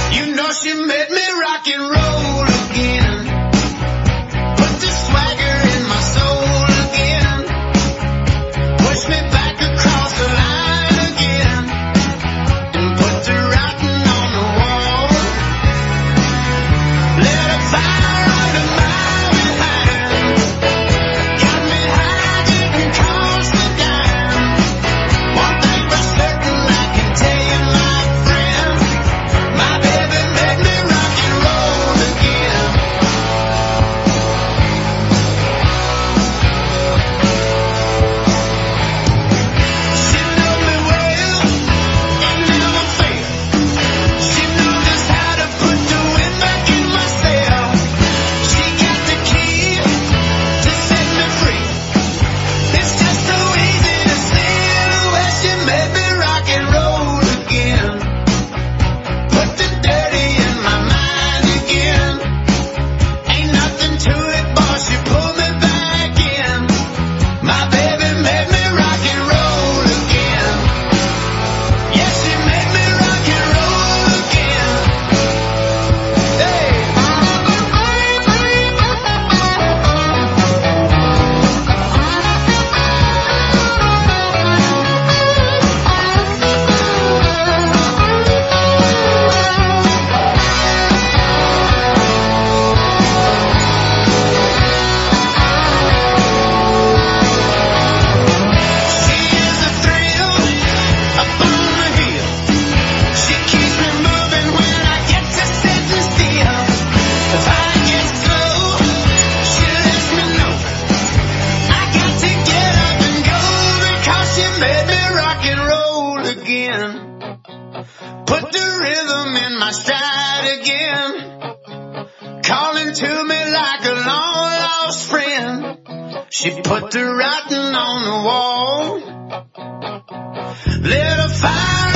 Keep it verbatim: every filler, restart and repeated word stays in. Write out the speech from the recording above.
You know she made me rock and roll again. Put the swagger in my soul again. Push me back across the line again. And put the writing on the wall. Let a fire under my behind. Got me high, didn't cost a dime. One thing for certain, I can tell you, my friend, my baby made me rock and roll again. She knew me well and never failed. She knew just how to put the wind back in my sail. She got the key to set me free. It's just so easy to see the way she made me rock and roll again. Put the dirty in my mind again. Ain't nothing to it, boss, she pulled me back in. My baby made me rock and roll again. Yes, she made me rock and roll again. Hey. She is a thrill up on the hill. She keeps me moving when I get to sitting still. If I get slow, she lets me know. I got to get up and go because she made me rock and roll again. Put the rhythm in my stride again. Calling to me like a long lost friend. She put the writing on the wall. Lit a fire